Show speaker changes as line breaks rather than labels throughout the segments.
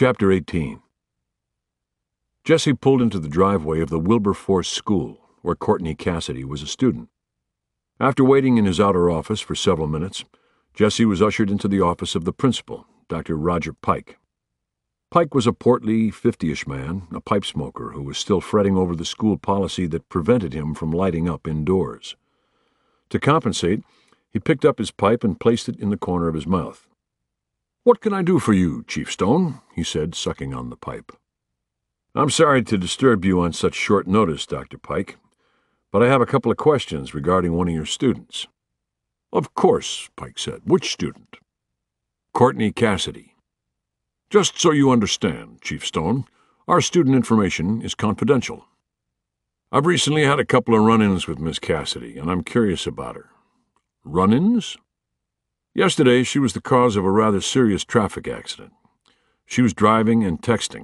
Chapter 18. Jesse pulled into the driveway of the Wilberforce School, where Courtney Cassidy was a student. After waiting in his outer office for several minutes, Jesse was ushered into the office of the principal, Dr. Roger Pike. Pike was a portly, 50-ish man, a pipe smoker who was still fretting over the school policy that prevented him from lighting up indoors. To compensate, he picked up his pipe and placed it in the corner of his mouth. "What can I do for you, Chief Stone?" he said, sucking on the pipe. "I'm sorry to disturb you on such short notice, Dr. Pike, but I have a couple of questions regarding one of your students." "Of course," Pike said. "Which student?" "Courtney Cassidy." "Just so you understand, Chief Stone, our student information is confidential. I've recently had a couple of run-ins with Miss Cassidy, and I'm curious about her." "Run-ins?" "Yesterday she was the cause of a rather serious traffic accident. She was driving and texting.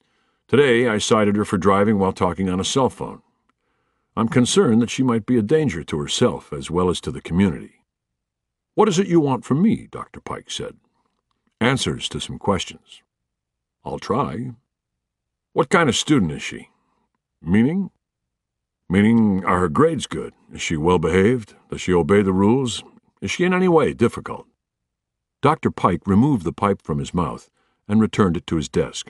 Today I cited her for driving while talking on a cell phone. I'm concerned that she might be a danger to herself as well as to the community." "What is it you want from me?" Dr. Pike said. "Answers to some questions." "I'll try." "What kind of student is she?" "Meaning?" "Meaning, are her grades good? Is she well-behaved? Does she obey the rules? Is she in any way difficult?" Dr. Pike removed the pipe from his mouth and returned it to his desk.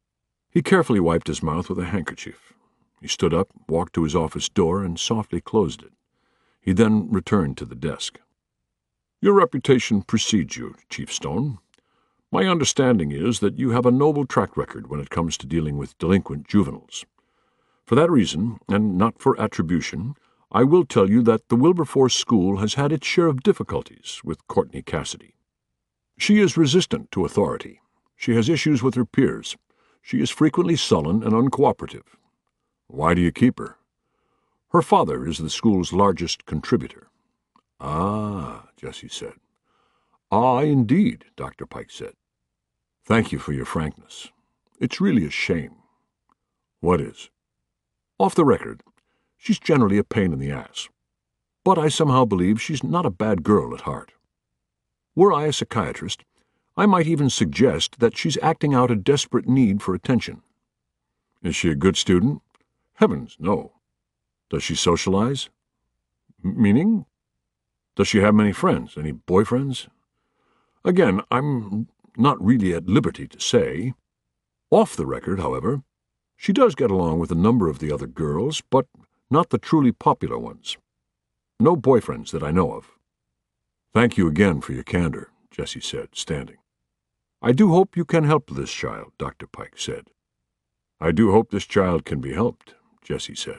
He carefully wiped his mouth with a handkerchief. He stood up, walked to his office door, and softly closed it. He then returned to the desk. "Your reputation precedes you, Chief Stone. My understanding is that you have a noble track record when it comes to dealing with delinquent juveniles. For that reason, and not for attribution, I will tell you that the Wilberforce School has had its share of difficulties with Courtney Cassidy. She is resistant to authority. She has issues with her peers. She is frequently sullen and uncooperative." "Why do you keep her?" "Her father is the school's largest contributor." "Ah," Jesse said. "Ah, indeed," Dr. Pike said. "Thank you for your frankness. It's really a shame." "What is?" "Off the record, she's generally a pain in the ass. But I somehow believe she's not a bad girl at heart. Were I a psychiatrist, I might even suggest that she's acting out a desperate need for attention." "Is she a good student?" "Heavens, no." "Does she socialize?" "Meaning?" "Does she have many friends? Any boyfriends?" "Again, I'm not really at liberty to say. Off the record, however, she does get along with a number of the other girls, but not the truly popular ones. No boyfriends that I know of." "Thank you again for your candor," Jesse said, standing. "I do hope you can help this child," Dr. Pike said. "I do hope this child can be helped," Jesse said.